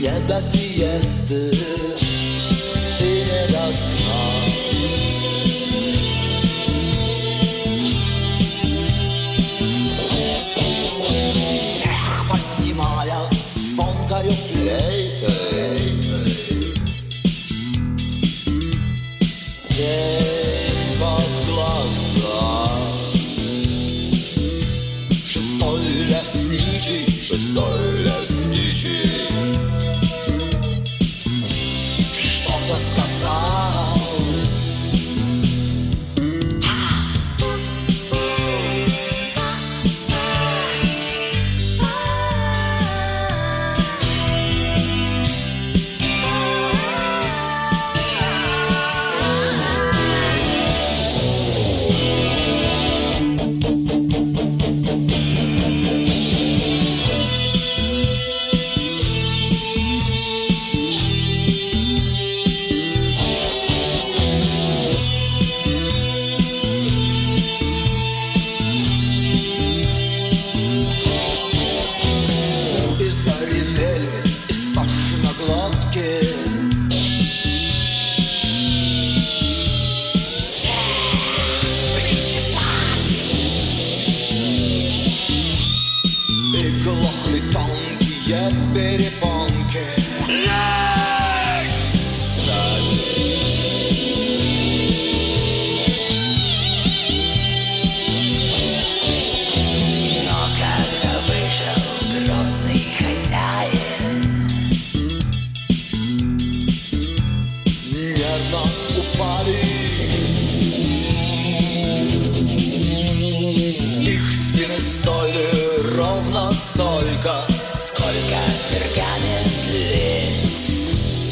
не до фиесты и не до сна. Всех поднимая звонкою флейтой, тень под глаза. Шестой лесничий что-то сказал. Глохли тонкие перепонки. Встать! Но когда вышел грозный хозяин, нервно упали их спины, стоили ровно столько, сколько пергамент лиц.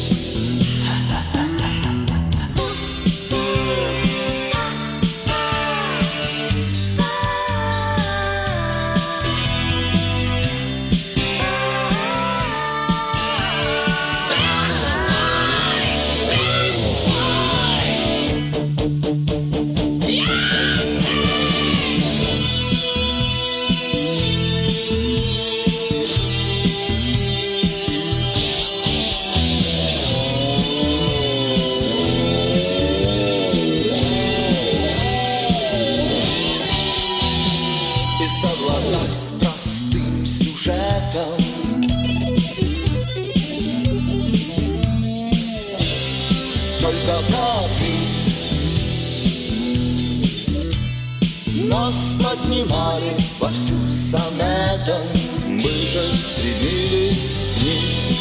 Совладать с простым сюжетом, только каприз. Нас поднимали вовсю сонетом, мы же стремились вниз.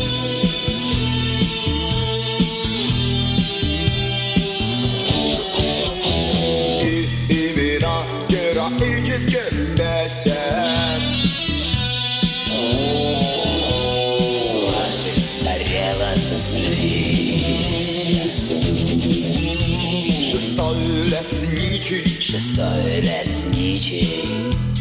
И имена героических песен ваших тарелок слизь. Шестой лесничий